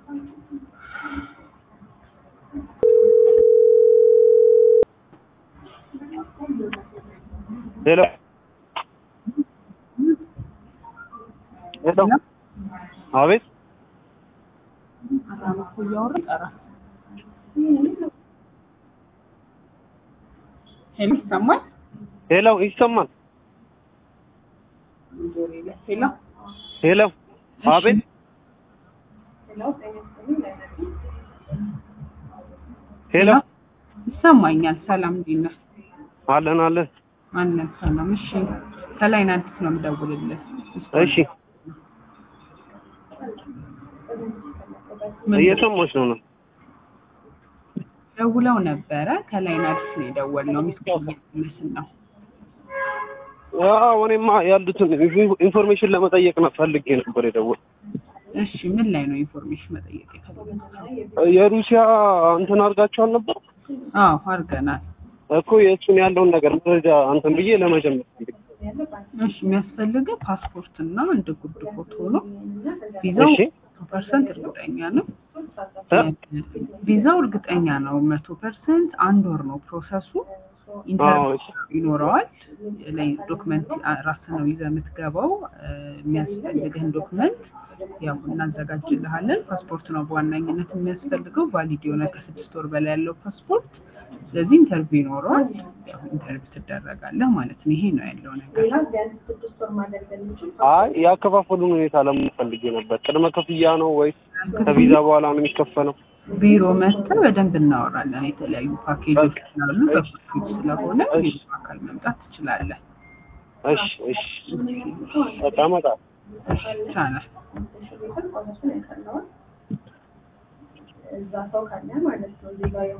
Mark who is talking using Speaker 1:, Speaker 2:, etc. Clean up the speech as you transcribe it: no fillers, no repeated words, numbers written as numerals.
Speaker 1: Hello. Hello. Avis?
Speaker 2: Hello, someone?
Speaker 1: Hello, is someone?
Speaker 2: Hello?
Speaker 1: Hello. Avis? Hello.
Speaker 2: ይሰማኛል። ሰላም እንዴት ነህ?
Speaker 1: አለን አለን።
Speaker 2: አለን ሰላም። እሺ ከላይን አዲስ ነው የምደውልልህ።
Speaker 1: እሺ እየሰማሽ ነው?
Speaker 2: ደውለው ነበረ። ከላይን አዲስ ነው የደወልነው። ሚስጥር ነው።
Speaker 1: እኔማ ያሉትን ኢንፎርሜሽን ለመጠየቅ ነው ፈልጌ ነበር የደወልኩት።
Speaker 2: እሺ ምን ላይ ነው ኢንፎርሜሽን መጠየቅ የፈለግከው?
Speaker 1: የሩሲያ እንትን አድርጋችኋል ነበር?
Speaker 2: አዎ አድርገናል
Speaker 1: እኮ የእሱን ያለውን ነገር መረጃ እንትን ብዬ ለመጀመር ፈልጌ።
Speaker 2: እሺ የሚያስፈልገው ፓስፖርት እና አንድ ጉርድ ፎቶ ነው። ቪዛው 100% እርግጠኛ ነው። ቪዛው እርግጠኛ ነው 100%። አንድ ወር ነው ፕሮሰሱ። ኢንተርቪው ይኖረዋል። ላይ ዶክመንት ራስህ ነው ይዘህ የምትገባው። የሚያስፈልግህን ዶክመንት ያው እናዘጋጅልሃለን። ፓስፖርት ነው በዋናኝነት የሚያስፈልገው። ቫሊድ የሆነ ከ6 ወር በላይ ያለው ፓስፖርት። ስለዚህ ኢንተርቪው ይኖረዋል። ያው ኢንተርቪው ትደረጋለህ ማለት ነው። ይሄ ነው ያለው ነገር።
Speaker 1: ያከፋፈሉን ሁኔታ ለምን ፈልጌ ነበር። ቅድመ ክፍያ ነው ወይስ ከቪዛ በኋላ ነው የሚከፈለው?
Speaker 2: ቢሮ መጥተህ በደንብ እናወራለን። የተለያዩ ፓኬጆች ስላሉ በፓኬጅ ስለሆነ ቢሮ አካል መምጣት ትችላለህ።
Speaker 1: እሺ ተቀመጣ
Speaker 2: ቻናል
Speaker 3: እዛ ሰው ካለ ማለት ነው።